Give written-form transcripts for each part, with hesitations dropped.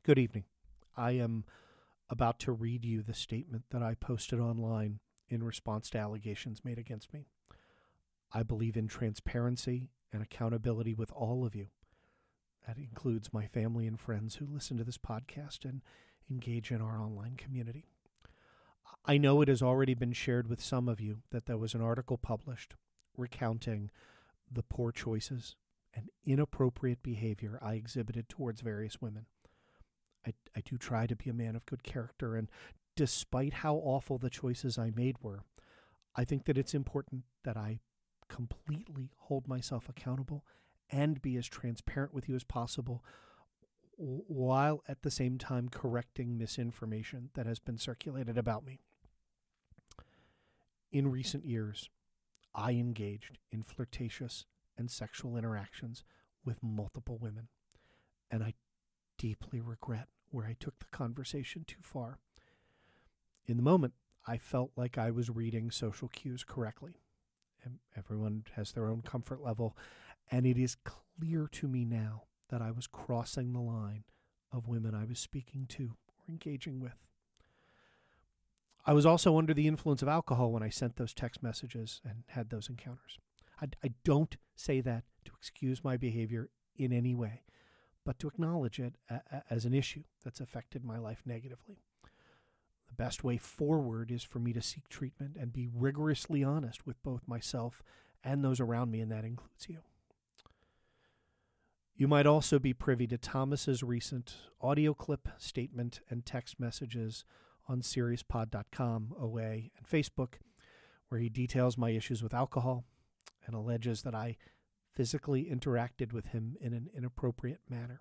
Good evening. I am about to read you the statement that I posted online in response to allegations made against me. I believe in transparency and accountability with all of you. That includes my family and friends who listen to this podcast and engage in our online community. I know it has already been shared with some of you that there was an article published recounting the poor choices and inappropriate behavior I exhibited towards various women. I do try to be a man of good character, and despite how awful the choices I made were, I think that it's important that I completely hold myself accountable and be as transparent with you as possible, while at the same time correcting misinformation that has been circulated about me. In recent years, I engaged in flirtatious and sexual interactions with multiple women, and I deeply regret where I took the conversation too far. In the moment, I felt like I was reading social cues correctly. And everyone has their own comfort level, and it is clear to me now that I was crossing the line of women I was speaking to or engaging with. I was also under the influence of alcohol when I sent those text messages and had those encounters. I don't say that to excuse my behavior in any way, but to acknowledge it as an issue that's affected my life negatively. The best way forward is for me to seek treatment and be rigorously honest with both myself and those around me, and that includes you. You might also be privy to Thomas's recent audio clip, statement, and text messages on SiriusPod.com, OA, and Facebook, where he details my issues with alcohol and alleges that I physically interacted with him in an inappropriate manner.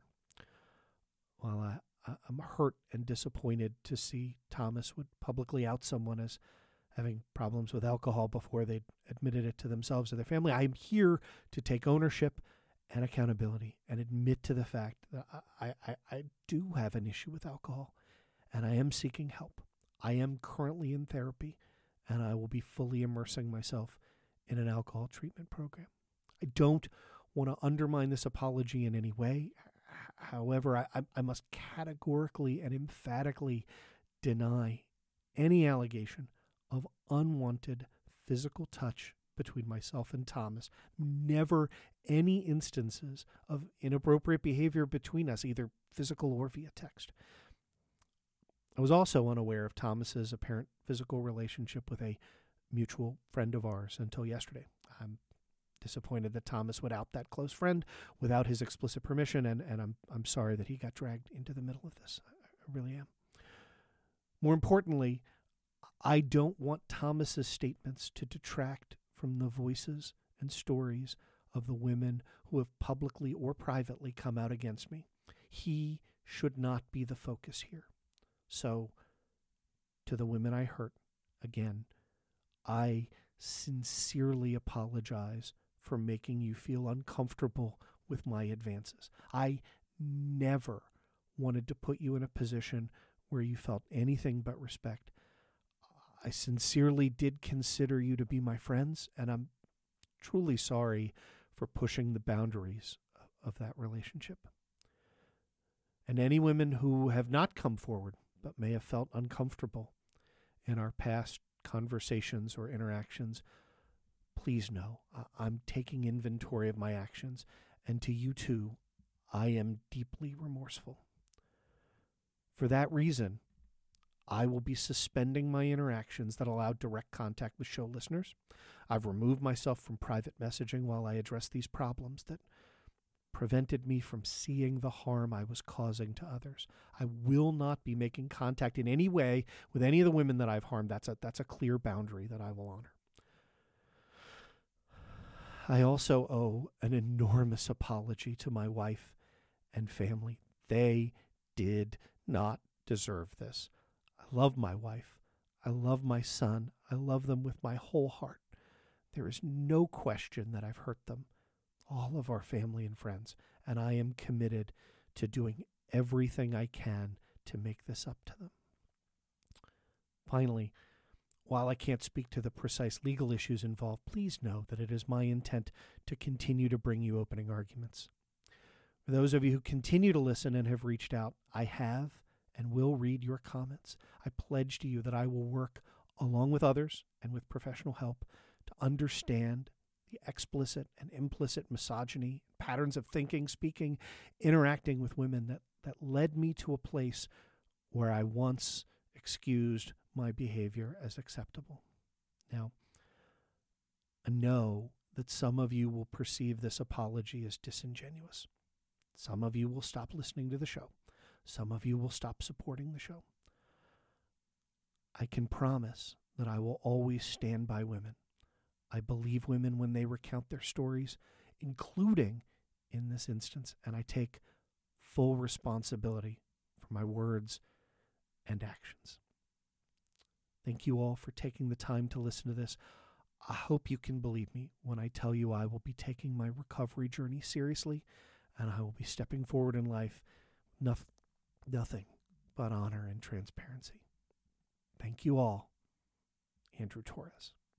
While I'm hurt and disappointed to see Thomas would publicly out someone as having problems with alcohol before they'd admitted it to themselves or their family, I'm here to take ownership and accountability and admit to the fact that I do have an issue with alcohol, and I am seeking help. I am currently in therapy, and I will be fully immersing myself in an alcohol treatment program. I don't want to undermine this apology in any way. However, I must categorically and emphatically deny any allegation of unwanted physical touch between myself and Thomas. Never any instances of inappropriate behavior between us, either physical or via text. I was also unaware of Thomas's apparent physical relationship with a mutual friend of ours until yesterday. I'm disappointed that Thomas would out that close friend without his explicit permission, and I'm sorry that he got dragged into the middle of this. I really am. More importantly, I don't want Thomas's statements to detract from the voices and stories of the women who have publicly or privately come out against me. He should not be the focus here. So, to the women I hurt, again, I sincerely apologize for making you feel uncomfortable with my advances. I never wanted to put you in a position where you felt anything but respect. I sincerely did consider you to be my friends, and I'm truly sorry for pushing the boundaries of that relationship. And any women who have not come forward but may have felt uncomfortable in our past conversations or interactions, please know I'm taking inventory of my actions, and to you too, I am deeply remorseful. For that reason, I will be suspending my interactions that allow direct contact with show listeners. I've removed myself from private messaging while I address these problems that prevented me from seeing the harm I was causing to others. I will not be making contact in any way with any of the women that I've harmed. That's a clear boundary that I will honor. I also owe an enormous apology to my wife and family. They did not deserve this. I love my wife. I love my son. I love them with my whole heart. There is no question that I've hurt them, all of our family and friends, and I am committed to doing everything I can to make this up to them. Finally, while I can't speak to the precise legal issues involved, please know that it is my intent to continue to bring you opening arguments. For those of you who continue to listen and have reached out, I have and will read your comments. I pledge to you that I will work along with others and with professional help to understand the explicit and implicit misogyny, patterns of thinking, speaking, interacting with women that led me to a place where I once excused my behavior as acceptable. Now, I know that some of you will perceive this apology as disingenuous. Some of you will stop listening to the show. Some of you will stop supporting the show. I can promise that I will always stand by women. I believe women when they recount their stories, including in this instance, and I take full responsibility for my words and actions. Thank you all for taking the time to listen to this. I hope you can believe me when I tell you I will be taking my recovery journey seriously, and I will be stepping forward in life nothing but honor and transparency. Thank you all. Andrew Torres.